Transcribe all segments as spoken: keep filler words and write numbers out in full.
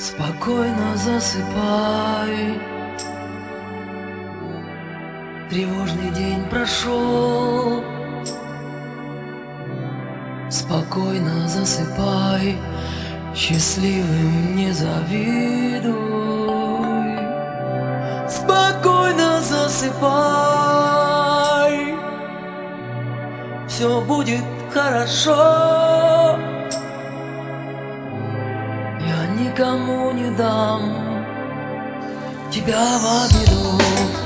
Спокойно засыпай. Тревожный день прошел. Спокойно засыпай. Счастливым не завидуй. Спокойно засыпай. Все будет хорошо. Я никому не дам тебя в обиду.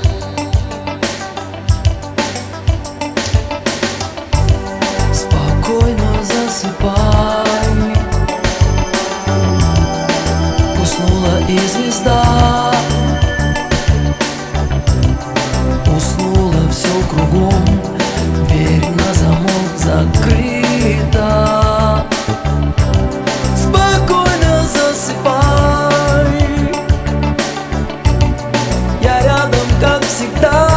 Спокойно засыпай. Уснула и звезда. Уснула все кругом. Дверь на замок закрыта. Спокойно засыпай. Я рядом, как всегда.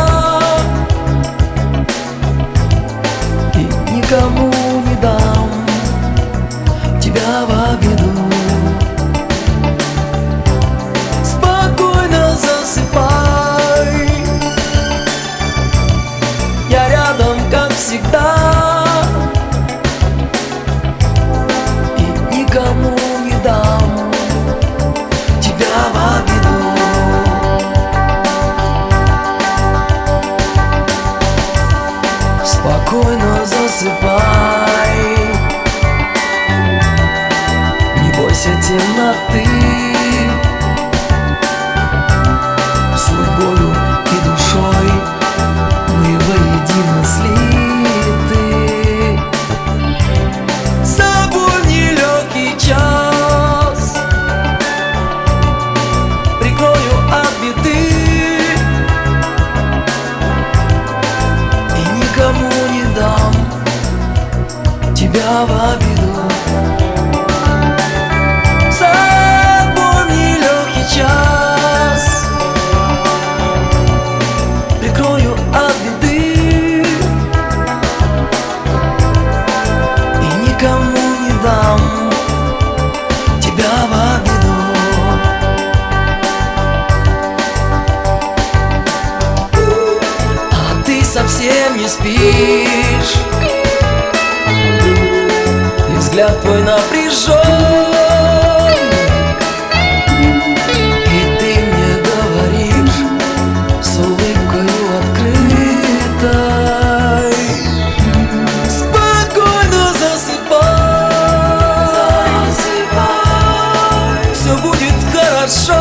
И никому не дам тебя в обиду. Спокойно засыпай. Я рядом, как всегда. И никому не дам тебя в обиду. Спокойно засыпай. Не бойся темноты. Судьбою и душой мы воедино слиты. С собой в нелегкий час прикрою от беды. И никому не дам тебя в обиду. С собой в нелегкий час прикрою от беды. И никому не дам тебя в обиду. А ты совсем не спишь. И взгляд твой напряжен. И ты мне говоришь с улыбкою открытой. Спокойно засыпай. Засыпай. Все будет хорошо.